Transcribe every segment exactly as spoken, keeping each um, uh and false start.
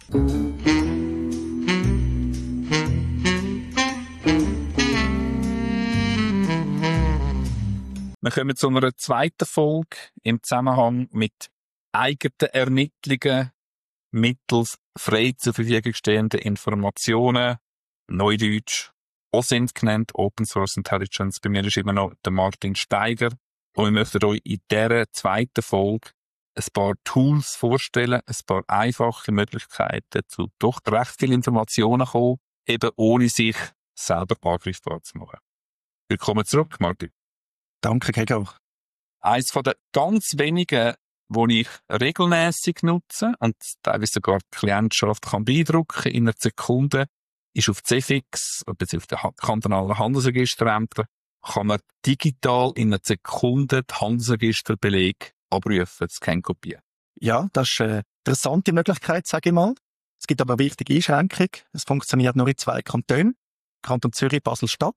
Wir kommen zu einer zweiten Folge im Zusammenhang mit eigenen Ermittlungen mittels frei zur Verfügung stehenden Informationen, Neudeutsch, O S I N T genannt, Open Source Intelligence. Bei mir ist immer noch der Martin Steiger. Und wir möchten euch in dieser zweiten Folge ein paar Tools vorstellen, ein paar einfache Möglichkeiten, zu doch recht vielen Informationen kommen, eben ohne sich selber angreifbar zu machen. Willkommen zurück, Martin. Danke, Gregor. Eines von den ganz wenigen, die ich regelmäßig nutze und teilweise sogar die Klientschaft kann beeindrucken in einer Sekunde, ist auf C F X, beziehungsweise auf den kantonalen Handelsregisterämtern, kann man digital in einer Sekunde die Handelsregisterbelege abrufen, scan-kopieren. Ja, das ist eine interessante Möglichkeit, sage ich mal. Es gibt aber eine wichtige Einschränkung. Es funktioniert nur in zwei Kantonen, Kanton Zürich, Basel-Stadt.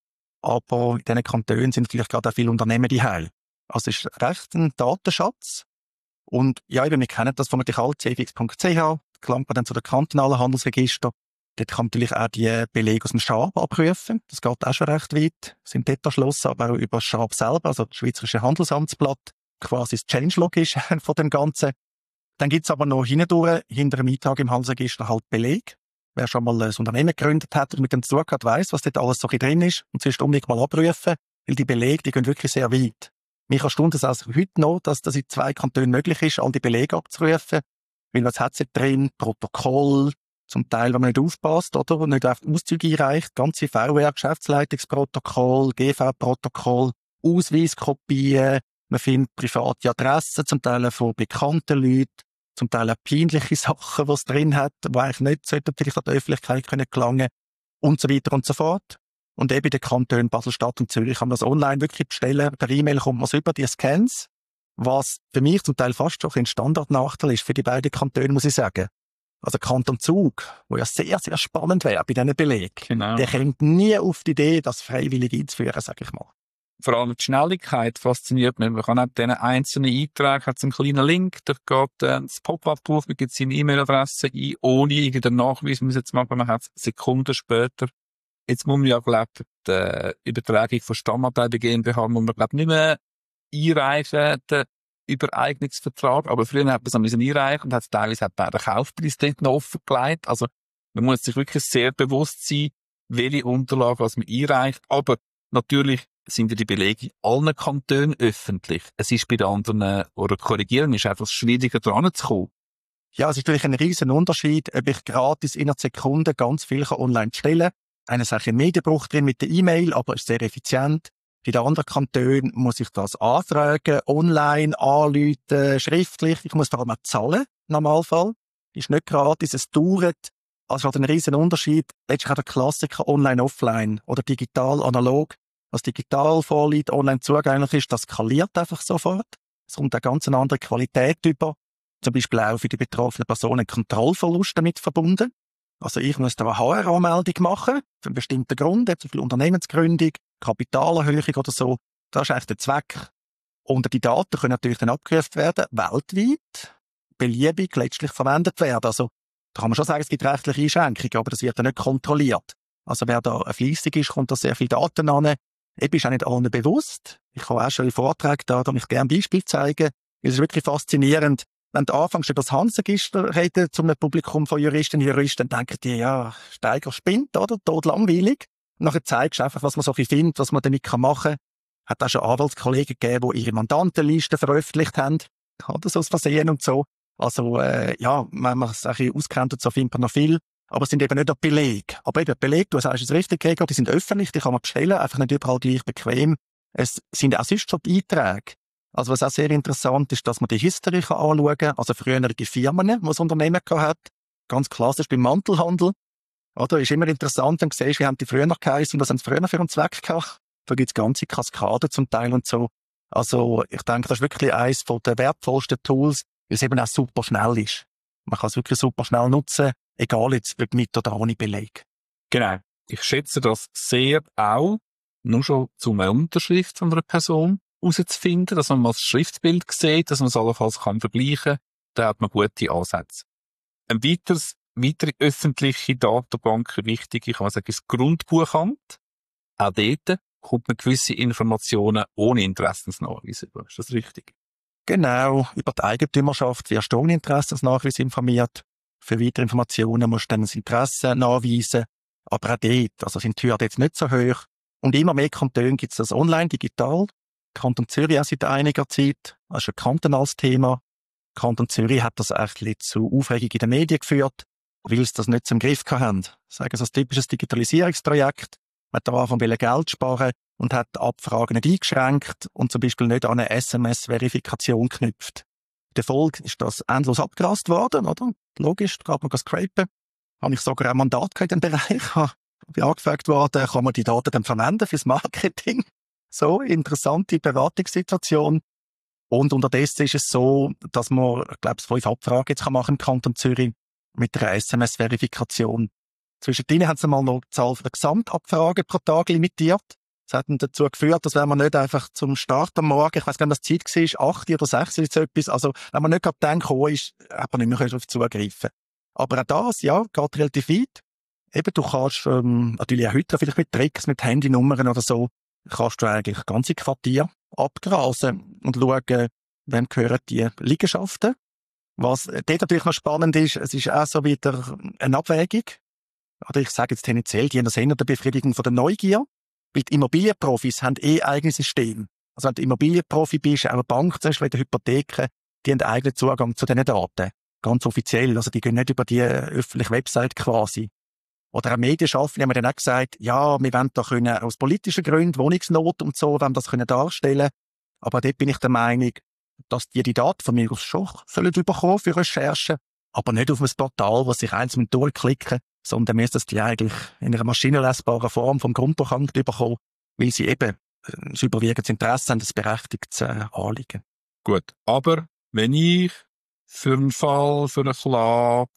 Aber in diesen Kantonen sind natürlich gerade auch viele Unternehmen daheim. Also es ist recht ein Datenschatz. Und ja, eben, wir kennen das vermutlich alle, c f x punkt c h, gelangt man dann zu den kantonalen Handelsregister. Dort kann man natürlich auch die Belege aus dem Schab abrufen. Das geht auch schon recht weit. Sind dort erschlossen, aber auch über das Schab selber, also das Schweizerische Handelsamtsblatt, quasi das Changelog ist von dem Ganzen. Dann gibt's aber noch hindurch, hinter dem Eintrag im Handelsregister halt Beleg. Wer schon mal ein Unternehmen gegründet hat und mit dem zu tun hat, weiss, was dort alles so drin ist und sonst unbedingt mal abrufen, weil die Belege, die gehen wirklich sehr weit. Mich erstaunt es also heute noch, dass das in zwei Kantonen möglich ist, all die Belege abzurufen, weil was hat sie drin? Protokoll, zum Teil, wenn man nicht aufpasst, oder? Und nicht einfach Auszüge einreicht, ganze V R, Geschäftsleitungsprotokoll, G V-Protokoll, Ausweiskopien, man findet private Adressen, zum Teil von bekannten Leuten, zum Teil auch peinliche Sachen, die es drin hat, die eigentlich nicht sollten vielleicht an die Öffentlichkeit können gelangen und so weiter und so fort. Und eben in den Kantonen Basel-Stadt und Zürich kann man das online wirklich bestellen. Per E-Mail kommt man so über die Scans, was für mich zum Teil fast schon ein Standardnachteil ist für die beiden Kantone, muss ich sagen. Also Kanton Zug, wo ja sehr, sehr spannend wäre bei diesen Belegen, Genau. der kommt nie auf die Idee, das freiwillig einzuführen, sag ich mal. Vor allem die Schnelligkeit fasziniert mich. Man kann auch diesen einzelnen Eintrag, hat einen kleinen Link, da geht äh, das Pop-up drauf, man gibt seine E-Mail-Adresse ein, ohne irgendeinen Nachweis, muss jetzt machen, man hat es Sekunden später. Jetzt muss man ja, glaube ich, die Übertragung von Stammanteil bei GmbH, muss man, glaube ich, nicht mehr einreichen, den Übereignungsvertrag, aber früher hat man es noch müssen einreichen und hat teilweise hat man den Kaufpreis dort noch offengelegt. Also, man muss sich wirklich sehr bewusst sein, welche Unterlagen was man einreicht, aber natürlich sind ja die Belege in allen Kantonen öffentlich. Es ist bei den anderen, oder korrigieren, ist einfach schwieriger dran zu kommen. Ja, es ist natürlich ein riesen Unterschied, ob ich gratis in einer Sekunde ganz viel online stellen kann. Einer sagt ein Medienbruch drin mit der E-Mail, aber ist sehr effizient. Bei den anderen Kantonen muss ich das anfragen, online, anrufen, schriftlich. Ich muss vor allem auch zahlen, im Normalfall. Ist nicht gratis, es dauert. Also hat ein riesen Unterschied. Letztlich auch der Klassiker online, offline oder digital, analog. Was digital vorliegt, online zugänglich ist, das skaliert einfach sofort. Es kommt eine ganz andere Qualität über. Zum Beispiel auch für die betroffenen Personen Kontrollverlust damit verbunden. Also ich muss da eine H R-Anmeldung machen, für einen bestimmten Grund, zum Beispiel Unternehmensgründung, Kapitalerhöhung oder so. Das ist eigentlich der Zweck. Und die Daten können natürlich dann abgerufen werden, weltweit, beliebig letztlich verwendet werden. Also da kann man schon sagen, es gibt rechtliche Einschränkungen, aber das wird dann nicht kontrolliert. Also wer da fleissig ist, kommt da sehr viele Daten an. Ich bin auch nicht allen bewusst. Ich habe auch schon in Vorträgen da, da ich gerne Beispiele zeigen. Es ist wirklich faszinierend. Wenn du anfängst, über das Handelsregister reden, zum Publikum von Juristen und Juristen, dann denken die, ja, Steiger spinnt, oder? Tot langweilig. Und nachher zeigst du einfach, was man so viel findet, was man damit machen kann. Hat auch schon Anwaltskollegen gegeben, die ihre Mandantenlisten veröffentlicht haben. Oder so aus Versehen und so. Also, äh, ja, wenn man es ein bisschen auskennt, und so findet man noch viel. Aber es sind eben nicht nur Belege. Aber eben Belege, du sagst es richtig, Gregor, die sind öffentlich, die kann man bestellen, einfach nicht überall gleich bequem. Es sind auch sonst schon die Einträge. Also was auch sehr interessant ist, dass man die History anschauen kann, also frühere Firmen, die das Unternehmen hat. Ganz klassisch beim Mantelhandel. Oder? Ist immer interessant, wenn du siehst, wie haben die früher geheißen und was haben sie früher für einen Zweck gehabt. Da gibt es ganze Kaskaden zum Teil und so. Also ich denke, das ist wirklich eines der wertvollsten Tools, weil es eben auch super schnell ist. Man kann es wirklich super schnell nutzen, egal jetzt ob mit oder ohne Beleg. Genau. Ich schätze das sehr auch, nur schon zu einer Unterschrift von einer Person herauszufinden, dass man mal das Schriftbild sieht, dass man es allenfalls kann vergleichen kann. Da hat man gute Ansätze. Ein weiteres weitere öffentliche Datenbanken wichtig. Ich kann sagen, das Grundbuchamt. Auch dort kommt man gewisse Informationen ohne Interessensnachweis über. Ist das richtig? Genau, über die Eigentümerschaft wirst du ohne Interessensnachweis informiert. Für weitere Informationen musst du dann das Interesse nachweisen. Aber auch dort, also sind die Hürden jetzt nicht so hoch. Und immer mehr Kantone gibt es das online, digital. Kanton Zürich auch seit einiger Zeit. Das ist ein kantonales Thema. Kanton Zürich hat das eigentlich zu Aufregung in den Medien geführt, weil sie das nicht zum Griff haben. Sagen sie, ein typisches Digitalisierungsprojekt. Man hat am Anfang Geld sparen und hat die Abfragen nicht eingeschränkt und zum Beispiel nicht an eine S M S-Verifikation geknüpft. In der Folge ist das endlos abgerast worden, oder? Logisch, da kann man scrapen. Habe ich sogar ein Mandat in diesem Bereich. Bin angefragt worden, kann man die Daten dann verwenden fürs Marketing? So, interessante Beratungssituation. Und unterdessen ist es so, dass man, ich glaube, fünf Abfragen jetzt machen im Kanton Zürich mit einer S M S-Verifikation. Zwischendrin haben sie mal noch die Zahl der Gesamtabfragen pro Tag limitiert. Das hat dann dazu geführt, dass wenn man nicht einfach zum Start am Morgen, ich weiss gar nicht, was die Zeit war, acht oder sechs oder so etwas, also wenn man nicht gerade dann gekommen ist, hat man nicht mehr darauf zugreifen. Aber auch das, ja, geht relativ weit. Eben, du kannst ähm, natürlich auch heute vielleicht mit Tricks, mit Handynummern oder so, kannst du eigentlich ganze Quartier abgrasen und schauen, wem gehören die Liegenschaften. Was dort natürlich noch spannend ist, es ist auch so wieder eine Abwägung. Oder ich sage jetzt tendenziell, die haben das eher der Befriedigung von der Neugier. Weil die Immobilienprofis haben eh eigenes System. Also wenn du Immobilienprofi bist, auch eine Bank, zum Beispiel in der Hypotheken, die haben eigenen Zugang zu diesen Daten. Ganz offiziell. Also die gehen nicht über die öffentliche Website quasi. Oder auch Medienschaffende haben mir dann auch gesagt, ja, wir wollen da können aus politischen Gründen, Wohnungsnot und so, wollen das können darstellen. Aber dort bin ich der Meinung, dass die die Daten von mir aus schon sollen bekommen für Recherchen, aber nicht auf ein Portal, wo sich eins mit durchklicken, sondern müssen das die eigentlich in einer maschinenlesbaren Form vom Grundbuchamt bekommen, weil sie eben ein überwiegendes Interesse haben, das berechtigtes äh, Anliegen. Gut, aber wenn ich für einen Fall, für eine Klage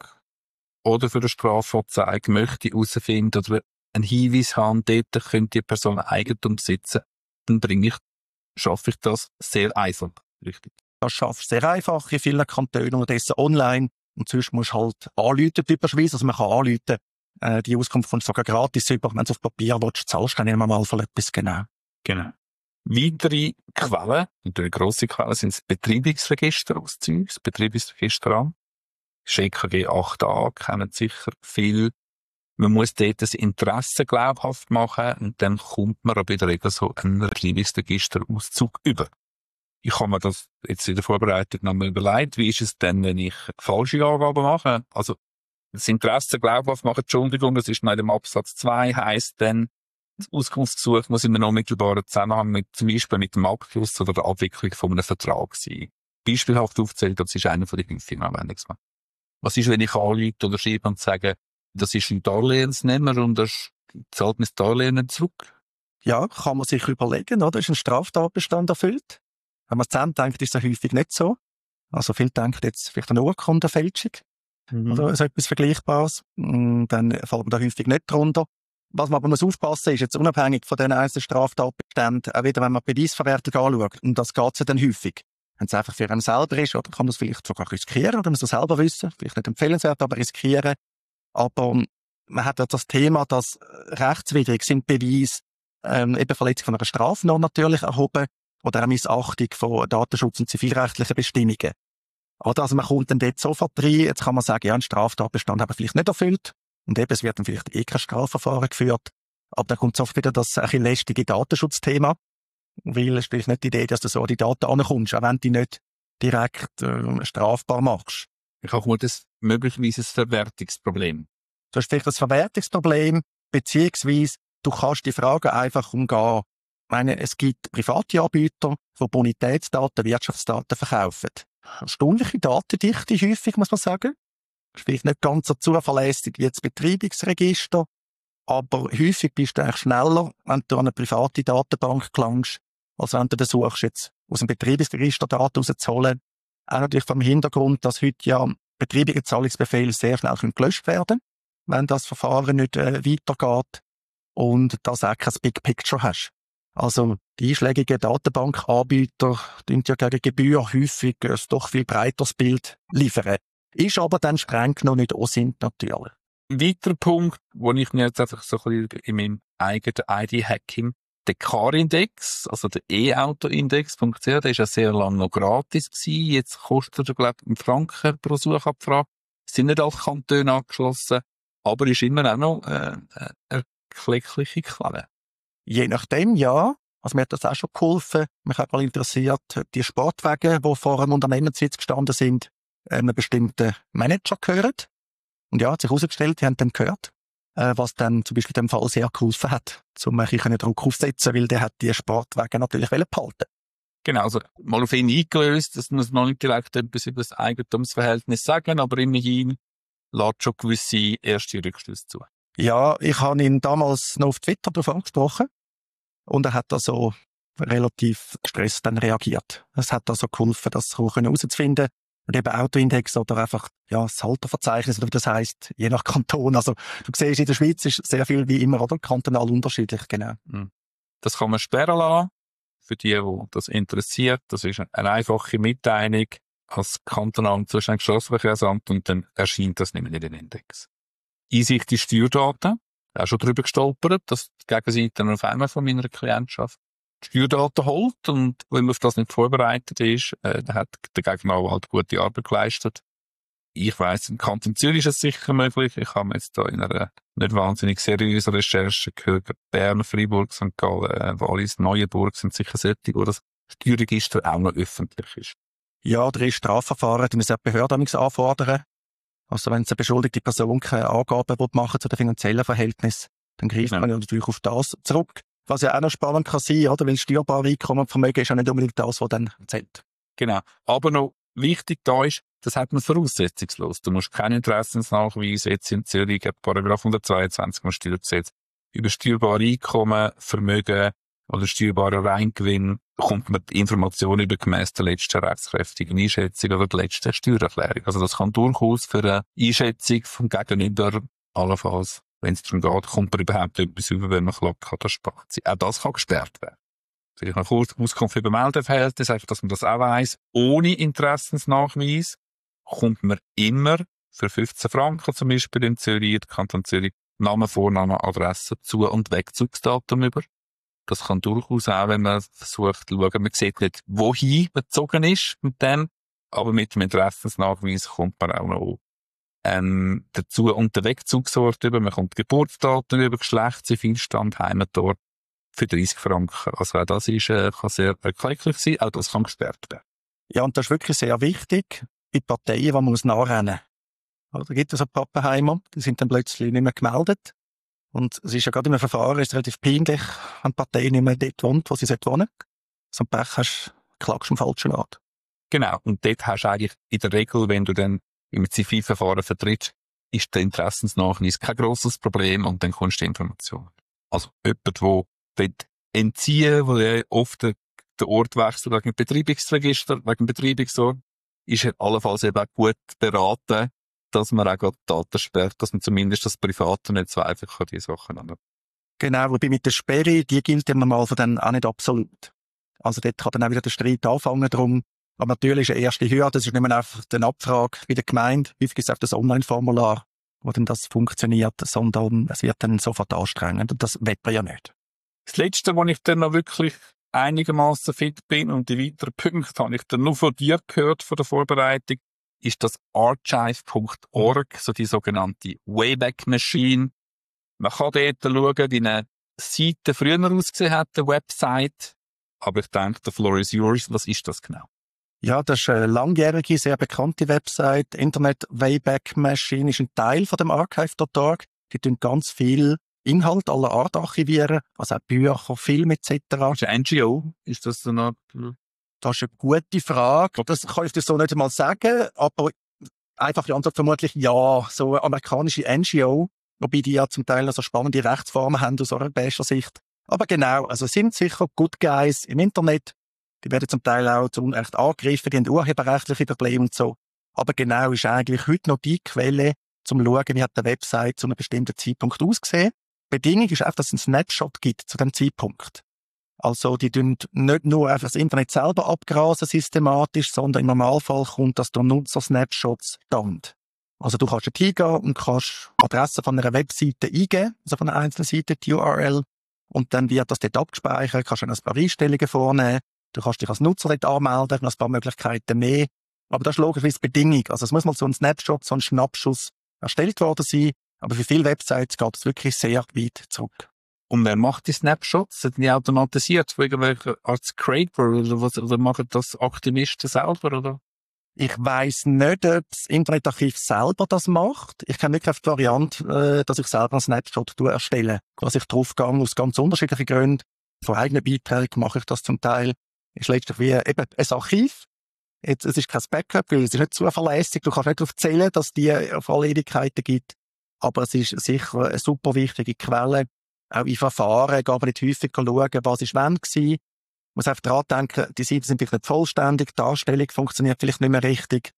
oder für eine Strafanzeige möchte herausfinden oder einen Hinweis haben, dort könnte die Person Eigentum besitzen, dann bringe ich, schaffe ich das sehr einfach, richtig? Das schaffst du sehr einfach in vielen Kantonen unterdessen online. Und sonst musst du halt anrufen, typischerweise. Also man kann anrufen. Äh, die Auskunft kommt sogar gratis über. Wenn du auf Papier willst, zahlst du dann immer mal für etwas, genau. Genau. Weitere Quellen, natürlich grosse Quellen, sind das Betreibungsregister-Auszüge, das Betreibungsregisteramt. Das E K G acht a kennen sicher viel. Man muss dort das Interesse glaubhaft machen und dann kommt man aber in der Regel so einen Betreibungsregisterauszug über. Ich habe mir das jetzt in der Vorbereitung noch mal überlegt, wie ist es denn, wenn ich falsche Angaben mache? Also, das Interesse glaubhaft machen, Entschuldigung, das ist noch in dem Absatz zwei, heisst dann, das Auskunftsgesuch muss in einem unmittelbaren Zusammenhang mit, zum Beispiel mit dem Abschluss oder der Abwicklung von einem Vertrag sein. Beispielhaft aufzählt, das ist einer von den häufigen Anwendungsfällen. Was ist, wenn ich anrufe oder schreibe und sage, das ist ein Darlehensnehmer und er zahlt mir das Darlehen nicht zurück? Ja, kann man sich überlegen, oder? Ist ein Straftatbestand erfüllt? Wenn man zusammen denkt, ist das häufig nicht so. Also viel denkt jetzt vielleicht eine Urkundenfälschung mhm. oder so etwas Vergleichbares. Dann fällt man da häufig nicht drunter. Was man aber muss aufpassen ist, jetzt unabhängig von den einzelnen Straftatbeständen, auch wieder, wenn man die Beweisverwertung anschaut, und das geht ja dann häufig. Wenn es einfach für einen selber ist, oder kann man es vielleicht sogar riskieren, oder muss man es selber wissen, vielleicht nicht empfehlenswert, aber riskieren. Aber man hat ja das Thema, dass rechtswidrig sind Beweise, ähm, eben Verletzung von einer Strafnorm natürlich erhoben, oder eine Missachtung von Datenschutz- und zivilrechtlichen Bestimmungen. Oder also man kommt dann dort sofort rein, jetzt kann man sagen, ja, ein Straftatbestand haben wir vielleicht nicht erfüllt, und eben, es wird dann vielleicht eh kein Strafverfahren geführt, aber dann kommt sofort wieder das ein bisschen lästige Datenschutzthema, weil es ist nicht die Idee, dass du so an die Daten ankommst, auch wenn du die nicht direkt äh, strafbar machst. Ich habe mal das möglicherweise ein Verwertungsproblem. Du hast vielleicht ein Verwertungsproblem, beziehungsweise du kannst die Fragen einfach umgehen. Ich meine, es gibt private Anbieter, die Bonitätsdaten, Wirtschaftsdaten verkaufen. Erstaunliche Datendichte häufig, muss man sagen. Ist vielleicht nicht ganz so zuverlässig wie das Betreibungsregister, aber häufig bist du eigentlich schneller, wenn du an eine private Datenbank gelangst, als wenn du versuchst, jetzt aus dem Betreibungsregister Daten rauszuholen. Auch natürlich vom Hintergrund, dass heute ja Betreibungszahlungsbefehle sehr schnell gelöscht werden können, wenn das Verfahren nicht äh, weitergeht und dass du auch kein Big Picture hast. Also die einschlägigen Datenbankanbieter tun ja gegen Gebühr häufig ein doch viel breiteres Bild liefern. ist aber dann streng genommen nicht auch sind natürlich. Ein weiterer Punkt, wo ich mir jetzt einfach so ein bisschen in meinem eigenen I D-Hacking, der Car-Index, also der E-Auto-Index Punkt C H, der ist ja sehr lange noch gratis gewesen. Jetzt kostet er, glaube ich, einen Franken pro Suchabfrage. Sind nicht alle Kantone angeschlossen, aber ist immer auch noch äh, eine erkleckliche Quelle. Je nachdem, ja. Also mir hat das auch schon geholfen. Mich hat mal interessiert, die Sportwagen, die vor einem Unternehmenssitz gestanden sind, einem bestimmten Manager gehören. Und ja, hat sich herausgestellt, die haben dann gehört, äh, was dann zum Beispiel in dem Fall sehr geholfen hat, um ein bisschen Druck aufzusetzen, weil der hat die Sportwagen natürlich behalten. Genau, also mal auf ihn eingelöst, das muss noch nicht direkt etwas über das Eigentumsverhältnis sagen, aber immerhin lässt schon gewisse erste Rückschlüsse zu. Ja, ich habe ihn damals noch auf Twitter darauf angesprochen und er hat also relativ gestresst dann reagiert. Es hat also geholfen, das herauszufinden. Und eben Autoindex oder einfach, ja, das Halterverzeichnis, oder das heisst, je nach Kanton. Also, du siehst, in der Schweiz ist sehr viel wie immer, oder? Kantonal unterschiedlich, genau. Das kann man sperren lassen. Für die, die das interessiert. Das ist eine einfache Mitteilung als kantonalen zuständiges Strassenverkehrsamt und dann erscheint das nicht mehr in den Index. Einsicht in Steuerdaten. Auch schon darüber gestolpert, dass die Gegenseite dann auf einmal von meiner Klientschaft die Steuerdaten holt und wenn man auf das nicht vorbereitet ist, äh, dann hat der Gegenanwalt halt gute Arbeit geleistet. Ich weiss, im Kanton Zürich ist es sicher möglich. Ich habe mir jetzt da in einer nicht wahnsinnig seriösen Recherche gehört, Bern, Freiburg, Sankt Gallen, äh, Wallis, Neuenburg sind sicher solche, wo das Steuerregister auch noch öffentlich ist. Ja, der ist Strafverfahren, die müssen die Behörden anfordern. Also wenn eine beschuldigte Person keine Angaben machen zu den finanziellen Verhältnissen, dann greift ja. man natürlich auf das zurück. Was ja auch noch spannend kann sein, oder? Weil steuerbare Einkommen und Vermögen ist ja nicht unbedingt das, was dann zählt. Genau. Aber noch wichtig da ist, das hat man voraussetzungslos. Du musst keinen Interessensnachweis jetzt in Zürich, Paragraph hundertzweiundzwanzig im Steuergesetz, über steuerbare Einkommen, Vermögen oder steuerbaren Reingewinn bekommt man die Information über gemäss der letzten rechtskräftigen Einschätzung oder der letzten Steuererklärung. Also das kann durchaus für eine Einschätzung vom Gegenüber allenfalls, wenn es darum geht, kommt man überhaupt etwas über, wenn man klappt, kann das spart sein. Auch das kann gesperrt werden. Vielleicht noch kurz Auskunft über Meldeverhältnis, einfach, dass man das auch weiss. Ohne Interessensnachweis kommt man immer für fünfzehn Franken zum Beispiel in Zürich, Kanton Zürich, Name, Vorname, Adresse, Zu- und Wegzugsdatum über. Das kann durchaus auch, wenn man versucht zu schauen, man sieht nicht, wohin man gezogen ist mit dem, aber mit dem Interessensnachweis kommt man auch noch ähm, dazu und den Wegzugsort über, man kommt Geburtsdaten über, Geschlecht, Zivilstand, Heimatort für dreissig Franken. Also auch das ist, äh, kann sehr erklecklich sein, auch das kann gesperrt werden. Ja, und das ist wirklich sehr wichtig bei Parteien, die man muss nachrennen muss. Da gibt es so Pappenheimer, die sind dann plötzlich nicht mehr gemeldet. Und es ist ja gerade im Verfahren ist relativ peinlich, wenn die Partei nicht mehr dort wohnt, wo sie wohnen sollte. So ein Pech hast, klagst du am falschen Ort. Genau. Und dort hast du eigentlich in der Regel, wenn du dann im Zivilverfahren vertrittst, ist der Interessensnachweis kein grosses Problem und dann kommst du die Information. Also jemand, der dort entziehen, wo ja oft der, der Ort wechselt wegen dem Betreibungsregister, wegen dem Betreibungsort, ist er allenfalls eben auch gut beraten, dass man auch gerade Daten sperrt, dass man zumindest das Private nicht so einfach die Sachen an. Genau, wobei mit der Sperre, die gilt immer mal von dann auch nicht absolut. Also dort kann dann auch wieder der Streit anfangen drum. Aber natürlich ist eine erste Hürde, das ist nicht mehr einfach eine Abfrage wie der Gemeinde, häufig ist es auf das Online-Formular, wo dann das funktioniert, sondern es wird dann sofort anstrengend und das will man ja nicht. Das Letzte, wo ich dann noch wirklich einigermaßen fit bin und die weiteren Punkte habe ich dann nur von dir gehört, von der Vorbereitung, ist das archive Punkt org, so die sogenannte Wayback Machine. Man kann dort schauen, wie eine Seite früher ausgesehen hat, eine Website. Aber ich denke, the floor is yours. Was ist das genau? Ja, das ist eine langjährige, sehr bekannte Website. Internet Wayback Machine ist ein Teil von dem archive Punkt org. Die tun ganz viel Inhalt aller Art archivieren, also auch Bücher, Filme et cetera. Ist eine N G O? Ist das so eine... Das ist eine gute Frage. Das kann ich dir so nicht einmal sagen, aber einfach die Antwort vermutlich ja. So eine amerikanische N G O, wobei die ja zum Teil also spannende Rechtsformen haben aus europäischer Sicht. Aber genau, also es sind sicher Good Guys im Internet. Die werden zum Teil auch zu Unrecht angegriffen, die haben urheberrechtliche Probleme und so. Aber genau ist eigentlich heute noch die Quelle, um zu schauen, wie hat die Website zu einem bestimmten Zeitpunkt ausgesehen. Die Bedingung ist einfach, dass es einen Snapshot gibt zu dem Zeitpunkt. Also, die tun nicht nur einfach das Internet selber abgrasen systematisch, sondern im Normalfall kommt das durch Nutzer-Snapshots dann. Also, du kannst dort hingehen und kannst die Adresse von einer Webseite eingeben, also von einer einzelnen Seite, die U R L, und dann wird das dort abgespeichert, kannst dann ein paar Einstellungen vornehmen, du kannst dich als Nutzer dort anmelden, noch ein paar Möglichkeiten mehr. Aber das ist logischerweise Bedingung. Also, es muss mal so ein Snapshot, so ein Schnappschuss erstellt worden sein, aber für viele Websites geht es wirklich sehr weit zurück. Und wer macht die Snapshots? Sind die automatisiert von irgendwelchen Art Scraper oder was, oder machen das Aktivisten selber, oder? Ich weiss nicht, ob das Internetarchiv selber das macht. Ich kenne wirklich die Variante, äh, dass ich selber einen Snapshot erstelle. Dass ich draufgehe, aus ganz unterschiedlichen Gründen. Von eigenen Beiträgen mache ich das zum Teil. Ist letztlich wie eben ein Archiv. Jetzt, es ist kein Backup, weil es ist nicht zuverlässig. Du kannst nicht darauf zählen, dass es die auf alle Ewigkeiten gibt. Aber es ist sicher eine super wichtige Quelle. Auch in Verfahren gehen wir nicht häufig schauen, was ist wann gewesen. Man muss einfach daran denken, die Seiten sind vielleicht nicht vollständig, die Darstellung funktioniert vielleicht nicht mehr richtig.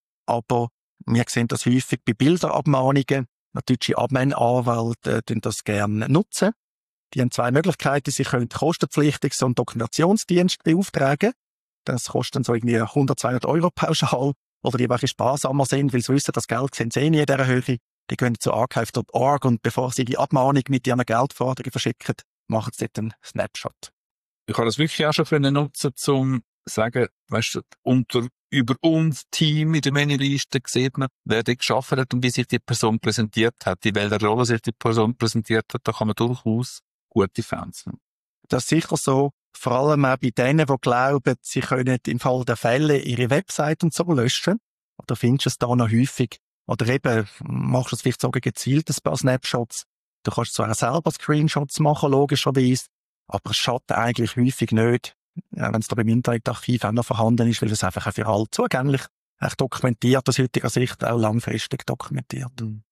Aber wir sehen das häufig bei Bilderabmahnungen. Natürlich Abmahnanwälte äh, das gerne nutzen. Die haben zwei Möglichkeiten. Sie können kostenpflichtig so einen Dokumentationsdienst beauftragen. Das kostet dann so irgendwie hundert, zweihundert Euro pauschal. Oder die, welche sparsamer sind, weil sie wissen, das Geld sehen sie nie in dieser Höhe. Die gehen zu archive Punkt org und bevor sie die Abmahnung mit ihren Geldforderungen verschicken, machen sie dort einen Snapshot. Ich habe das wirklich auch schon für nutzen, um zu sagen, weißt du, unter, über uns Team in der Menüliste sieht man, wer dort geschafft hat und wie sich die Person präsentiert hat, in welcher Rolle sich die Person präsentiert hat, da kann man durchaus gute Fans haben. Das ist sicher so, vor allem auch bei denen, die glauben, sie können im Fall der Fälle ihre Website und so löschen. Oder findest du es da noch häufig? Oder eben, machst du es vielleicht sogar gezielt ein paar Snapshots. Du kannst zwar auch selber Screenshots machen, logischerweise, aber es schadet eigentlich häufig nicht, ja, wenn es da beim Internetarchiv auch noch vorhanden ist, weil es einfach auch für alle zugänglich, echt dokumentiert, aus heutiger Sicht auch langfristig dokumentiert.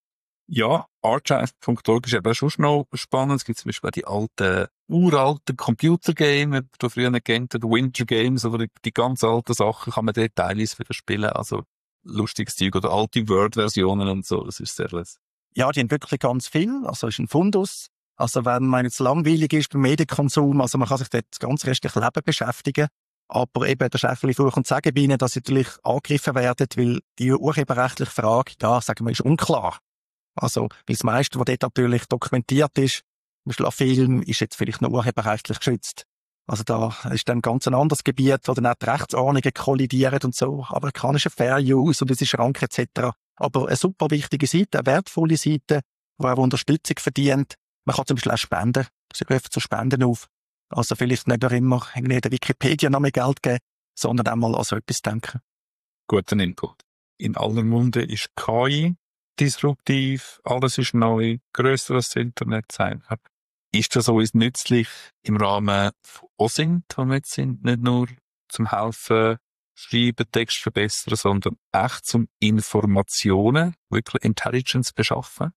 Ja, archive Punkt org ist eben schon noch spannend. Es gibt zum Beispiel auch die alten, uralten Computergames, die du früher kennt, die Winter Games, oder die, die ganz alten Sachen kann man dort teilweise wieder spielen. Also, lustiges Zeug oder alte Word-Versionen und so, das ist sehr lässig. Ja, die haben wirklich ganz viel, also ist ein Fundus. Also wenn man jetzt langweilig ist beim Medienkonsum, also man kann sich dort das ganze restliche Leben beschäftigen, aber eben der Chef Fluch und Sagen bei ihnen, dass sie natürlich angegriffen werden, weil die urheberrechtliche Frage, ja, sagen wir, ist unklar. Also, weil das meiste, was dort natürlich dokumentiert ist, zum Beispiel ein Film, ist jetzt vielleicht noch urheberrechtlich geschützt. Also da ist dann ganz ein anderes Gebiet, wo dann auch die Rechtsordnungen kollidieren und so. Amerikanische Fair Use und das ist Schrank et cetera. Aber eine super wichtige Seite, eine wertvolle Seite, die auch Unterstützung verdient. Man kann zum Beispiel auch spenden. Sie rufen zu Spenden auf. Also vielleicht nicht nur immer irgendwie der Wikipedia noch mehr Geld geben, sondern auch mal an so etwas denken. Guter Input. In aller Munde ist K I disruptiv, alles ist neu, grösser als das Internet sein. Ist das uns nützlich im Rahmen von O S I N T, wo wir jetzt sind, nicht nur zum Helfen, schreiben, Text verbessern, sondern echt zum Informationen, wirklich Intelligence beschaffen?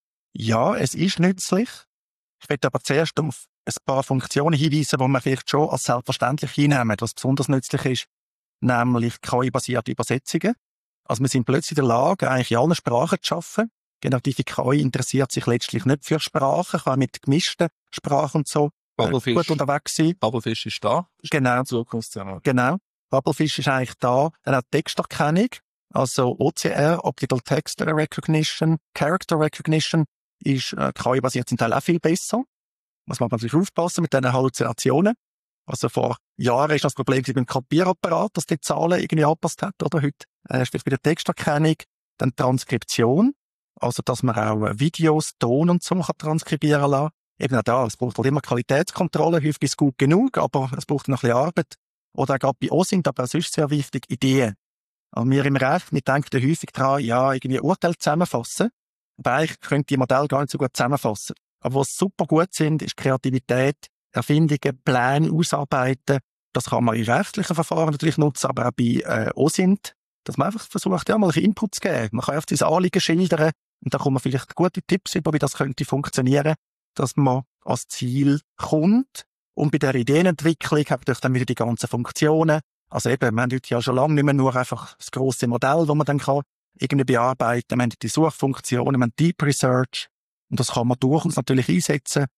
Ja, es ist nützlich. Ich möchte aber zuerst auf ein paar Funktionen hinweisen, die man vielleicht schon als selbstverständlich hinnehmen, was besonders nützlich ist, nämlich K I-basierte Übersetzungen. Also wir sind plötzlich in der Lage, eigentlich in allen Sprachen zu arbeiten. Generative K I interessiert sich letztlich nicht für Sprachen, kann mit gemischten Sprachen und so Bubblefish. gut unterwegs sein. Bubblefish ist da. Genau. Zukunftsszenario. Genau. Bubblefish ist eigentlich da. Dann auch Texterkennung, also O C R, Optical Text Recognition, Character Recognition, ist äh, K I-basiert zum Teil auch viel besser. Muss man natürlich aufpassen mit diesen Halluzinationen. Also vor Jahren ist das Problem beim Kopierapparat, dass die Zahlen irgendwie angepasst hat, oder? Heute äh, ist bei der Texterkennung, dann Transkription, also dass man auch Videos, Ton und so kann transkribieren lassen. Eben auch da, es braucht halt immer Qualitätskontrolle, häufig ist es gut genug, aber es braucht noch ein bisschen Arbeit. Oder auch gerade bei O S I N T, aber es ist sehr wichtig, Ideen. Also wir im Recht, wir denken häufig daran, ja, irgendwie Urteil zusammenfassen. Aber eigentlich können die Modelle gar nicht so gut zusammenfassen. Aber was super gut sind, ist Kreativität, Erfindungen, Pläne ausarbeiten. Das kann man in rechtlichen Verfahren natürlich nutzen, aber auch bei äh, O S I N T, dass man einfach versucht, ja, mal ein bisschen Input zu geben. Man kann einfach sein Anliegen schildern und dann kommt man vielleicht gute Tipps über, wie das könnte funktionieren, dass man ans Ziel kommt. Und bei der Ideenentwicklung habt ihr dann wieder die ganzen Funktionen. Also eben, wir haben heute ja schon lange nicht mehr nur einfach das grosse Modell, das man dann kann irgendwie bearbeiten. Wir haben die Suchfunktionen, wir haben Deep Research. Und das kann man durchaus natürlich einsetzen.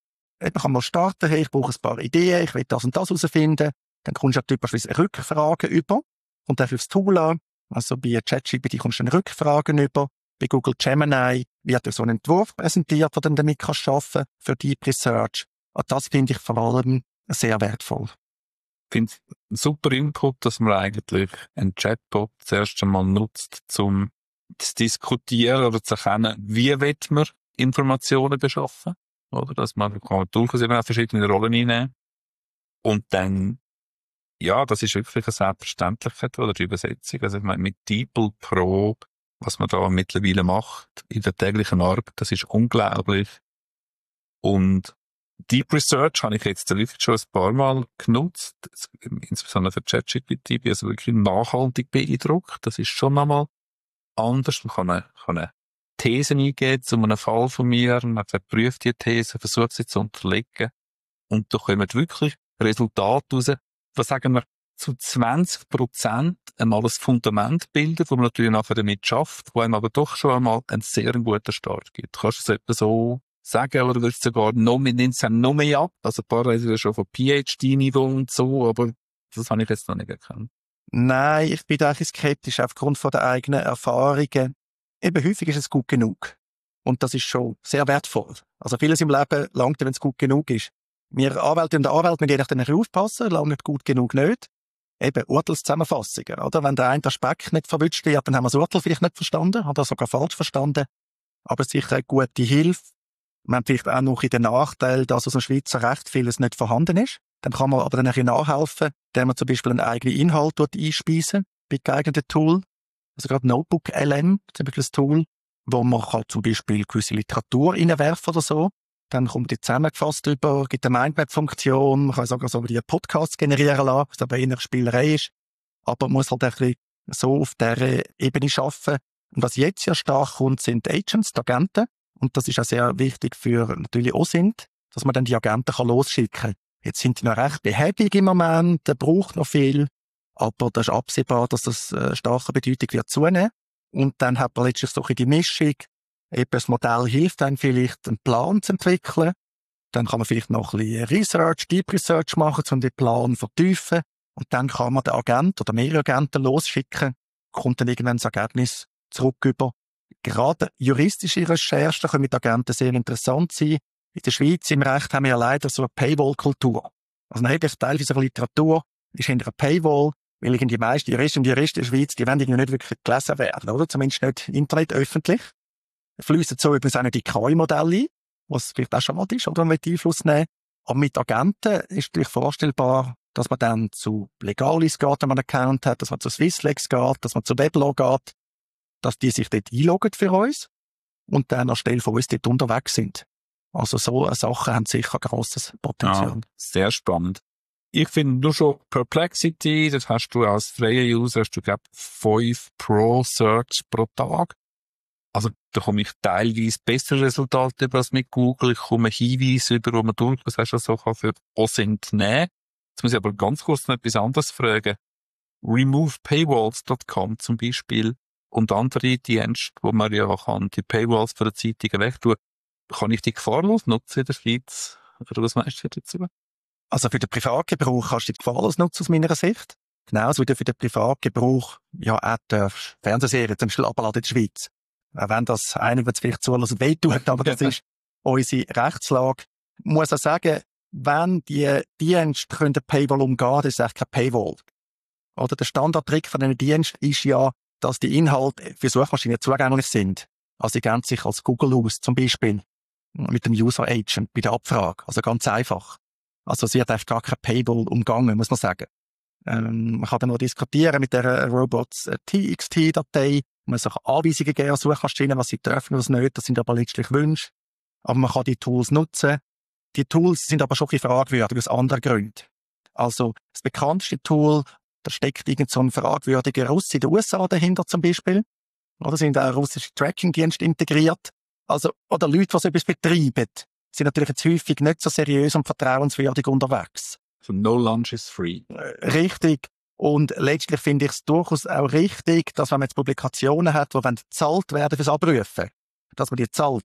man kann mal starten, hey, ich brauche ein paar Ideen, ich will das und das herausfinden. Dann kommst du ja typischerweise Rückfragen über. Und dann aufs Tool an. Also bei ChatGPT kommst du dann Rückfragen über. Bei Google Gemini wird dir so ein Entwurf präsentiert, den du damit kannst arbeiten für Deep Research. Und das finde ich vor allem sehr wertvoll. Ich finde es ein super Input, dass man eigentlich einen Chatbot zuerst einmal nutzt, um zu diskutieren oder zu erkennen, wie will man Informationen beschaffen. Oder? Dass man kann durchaus eben auch verschiedene Rollen einnehmen. Und dann, ja, das ist wirklich eine Selbstverständlichkeit oder die Übersetzung. Also ich meine, mit DeepL Pro, was man da mittlerweile macht in der täglichen Arbeit, das ist unglaublich. Und Deep Research habe ich jetzt wirklich schon ein paar Mal genutzt, insbesondere für ChatGPT, bin also wirklich nachhaltig beeindruckt. Das ist schon einmal anders. Man kann eine, kann eine These eingeben zu einem Fall von mir, man prüft die These, versucht sie zu unterlegen und da kommen wirklich Resultate raus, was sagen wir, zu zwanzig Prozent einmal ein Fundament bildet, wo man natürlich nachher damit schafft, wo einem aber doch schon einmal einen sehr guten Start gibt. Kannst du es etwa so sagen, oder würdest du sogar noch mehr, nimmst du noch mehr ab? Also ein paar reden ja schon von P H D-Niveau und so, aber das habe ich jetzt noch nicht erkannt. Nein, ich bin da ein bisschen skeptisch aufgrund von der eigenen Erfahrungen. Eben häufig ist es gut genug. Und das ist schon sehr wertvoll. Also vieles im Leben langt, wenn es gut genug ist. Wir Anwälte und Anwälte müssen je nachdem aufpassen, langt gut genug nicht. Eben Urteilszusammenfassungen, oder? Wenn der eine Aspekt nicht verwünscht wird, dann haben wir das Urteil vielleicht nicht verstanden, hat er sogar falsch verstanden. Aber sicher eine gute Hilfe. Wir haben vielleicht auch noch in den Nachteil, dass aus dem Schweizer Recht vieles nicht vorhanden ist. Dann kann man aber dann ein bisschen nachhelfen, indem man zum Beispiel einen eigenen Inhalt einspeisen bei geeigneten Tool. Also gerade Notebook L M, zum Beispiel ein Tool, wo man kann zum Beispiel gewisse Literatur reinwerfen oder so. Dann kommt die zusammengefasst über, gibt eine Mindmap-Funktion, man kann sogar so die Podcasts generieren lassen, was aber eher eine Spielerei ist. Aber man muss halt ein bisschen so auf dieser Ebene arbeiten. Und was jetzt ja stark kommt, sind Agents, die Agenten. Und das ist auch sehr wichtig für natürlich auch sind, dass man dann die Agenten kann losschicken kann. Jetzt sind die noch recht behäbig im Moment, der braucht noch viel. Aber das ist absehbar, dass das äh, starke Bedeutung wird zunehmen. Und dann hat man letztlich so die Mischung. Eben das Modell hilft einem vielleicht, einen Plan zu entwickeln. Dann kann man vielleicht noch ein bisschen Research, Deep Research machen, um den Plan zu vertiefen. Und dann kann man den Agent oder mehrere Agenten losschicken, kommt dann irgendwann das Ergebnis zurück über. Gerade juristische Recherchen können mit Agenten sehr interessant sein. In der Schweiz im Recht haben wir ja leider so eine Paywall-Kultur. Also ein Teil unserer Literatur ist hinter einer Paywall, weil die meisten Juristen und Juristen in der Schweiz, die wollen irgendwie nicht wirklich gelesen werden, oder? Zumindest nicht Internet öffentlich. Fliessen so übrigens auch nicht die K I-Modelle ein, was vielleicht auch schon mal ist, oder man will Einfluss nehmen. Aber mit Agenten ist natürlich vorstellbar, dass man dann zu Legalis geht, wenn man einen Account hat, dass man zu Swisslex geht, dass man zu Weblog geht, dass die sich dort einloggen für uns und dann anstelle von uns dort unterwegs sind. Also so Sachen haben sicher grosses Potenzial. Ja, sehr spannend. Ich finde nur schon Perplexity, das hast du als freier User, hast du, glaube ich, fünf Pro-Search pro Tag. Also da komme ich teilweise bessere Resultate über als mit Google. Ich komme Hinweise über, wo man durchaus hast, so kann für O S I N T nehmen. Jetzt muss ich aber ganz kurz noch etwas anderes fragen. remove paywalls dot com zum Beispiel und andere Dienste, wo man ja kann, die Paywalls für die Zeitungen wegtun. Kann ich die gefahrlos nutzen in der Schweiz? Oder was meinst du dazu? Also für den Privatgebrauch kannst du die gefahrlos nutzen aus meiner Sicht. Genauso wie du für den Privatgebrauch ja auch darfst Fernsehserien zum Beispiel abladen in der Schweiz. Auch wenn das einigen jetzt vielleicht zuhören wehtut, aber das ist unsere Rechtslage. Ich muss auch sagen, wenn die Dienste können den Paywall umgehen, das ist eigentlich kein Paywall. Oder der Standardtrick von einem Dienst ist ja, dass die Inhalte für Suchmaschinen zugänglich sind. Also die geben sich als Google aus, zum Beispiel mit dem User Agent bei der Abfrage. Also ganz einfach. Also es wird einfach gar kein Paywall umgangen, muss man sagen. Ähm, man kann dann noch diskutieren mit der Robots T X T-Datei. Man muss auch Anweisungen geben an Suchmaschinen, was sie dürfen und was nicht. Das sind aber letztlich Wünsche. Aber man kann die Tools nutzen. Die Tools sind aber schon ein bisschen fragwürdig aus anderen Gründen. Also das bekannteste Tool, da steckt irgend so ein fragwürdiger Russ in den U S A dahinter zum Beispiel. Oder sind auch russische Tracking-Dienste integriert. Also, oder Leute, die so etwas betreiben, sind natürlich jetzt häufig nicht so seriös und vertrauenswürdig unterwegs. So no lunch is free. Richtig. Und letztlich finde ich es durchaus auch richtig, dass wenn man jetzt Publikationen hat, die bezahlt werden fürs Abrufen, dass man die zahlt.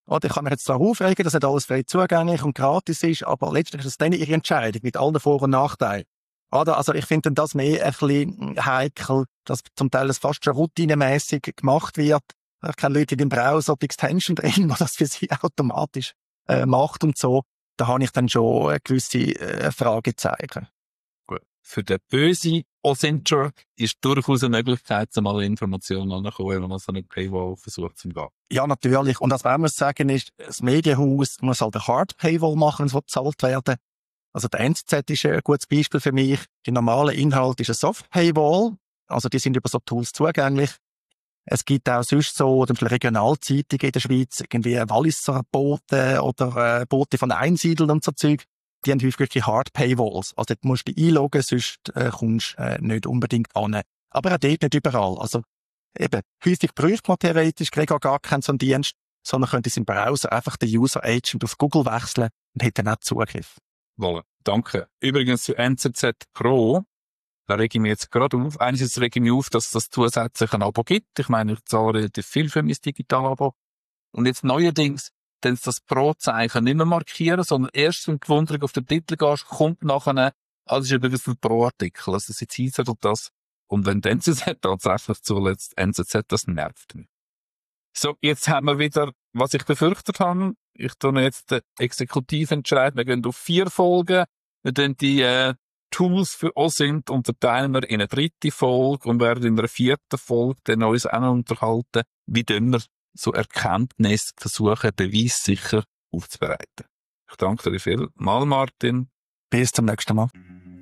Oder ich kann mich jetzt zwar aufregen, dass nicht alles frei zugänglich und gratis ist, aber letztlich ist es dann ihre Entscheidung mit allen Vor- und Nachteilen. Oder? Also ich finde das mehr ein bisschen heikel, dass zum Teil fast schon routinemässig gemacht wird. Ich kenne Leute in dem Browser die Extension drin, die das für sie automatisch äh, macht und so. Da habe ich dann schon äh, gewisse äh, Fragezeichen. Gut. Für den bösen Ossinter ist durchaus eine Möglichkeit, mal Informationen anzukommen, wenn man so eine Paywall versucht zu gehen. Ja, natürlich. Und was man muss sagen ist, das Medienhaus muss halt eine Hard Paywall machen, so bezahlt werden. Also der N Z Z ist ein gutes Beispiel für mich. Die normale Inhalt ist eine Soft Paywall. Also die sind über so Tools zugänglich. Es gibt auch sonst so Regionalzeitungen in der Schweiz, irgendwie Walliser Bote oder äh, Bote von Einsiedeln und so Zeug. Die haben häufig wirklich Hard Paywalls. Also dort musst du dich einloggen, sonst äh, kommst du äh, nicht unbedingt an. Aber auch dort nicht überall. Also eben, häufig bräuchte man theoretisch gar keinen so einen Dienst, sondern könnte es im Browser einfach den User Agent auf Google wechseln und hätte dann auch Zugriff. Wolle, danke. Übrigens zu N Z Z Pro, da rege ich mich jetzt gerade auf. Einerseits rege ich mich auf, dass es das zusätzlich ein Abo gibt. Ich meine, ich zahle relativ viel für mein Digital-Abo. Und jetzt neuerdings, dann das Pro-Zeichen nicht mehr markieren, sondern erst, wenn du gewundert auf den Titel gehst, kommt nachher, also ist übrigens ein Pro-Artikel. Also jetzt heisst das. Und wenn die N Z Z tatsächlich zuletzt, N Z Z, das nervt mich. So, jetzt haben wir wieder, was ich befürchtet habe. Ich tue jetzt den Exekutiventscheid. Wir gehen auf vier Folgen. Wir tun die äh, Tools für uns sind, unterteilen wir in eine dritte Folge und werden in einer vierten Folge dann uns auch noch unterhalten, wie wir so Erkenntnisse versuchen, beweissicher aufzubereiten. Ich danke dir viel. Mal, Martin. Bis zum nächsten Mal.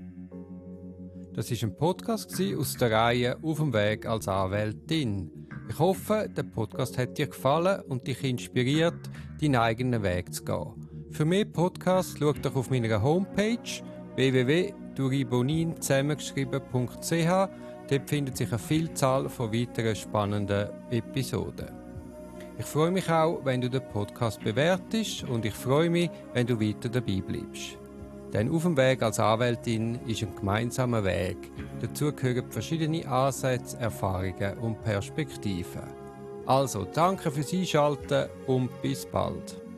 Das war ein Podcast aus der Reihe «Auf dem Weg als Anwältin». Ich hoffe, der Podcast hat dir gefallen und dich inspiriert, deinen eigenen Weg zu gehen. Für mehr Podcasts schau doch auf meiner Homepage w w w punkt duribonin zusammengeschrieben punkt c h. Dort findet sich eine Vielzahl von weiteren spannenden Episoden. Ich freue mich auch, wenn du den Podcast bewertest und ich freue mich, wenn du weiter dabei bleibst. Denn auf dem Weg als Anwältin ist ein gemeinsamer Weg. Dazu gehören verschiedene Ansätze, Erfahrungen und Perspektiven. Also, danke fürs Einschalten und bis bald.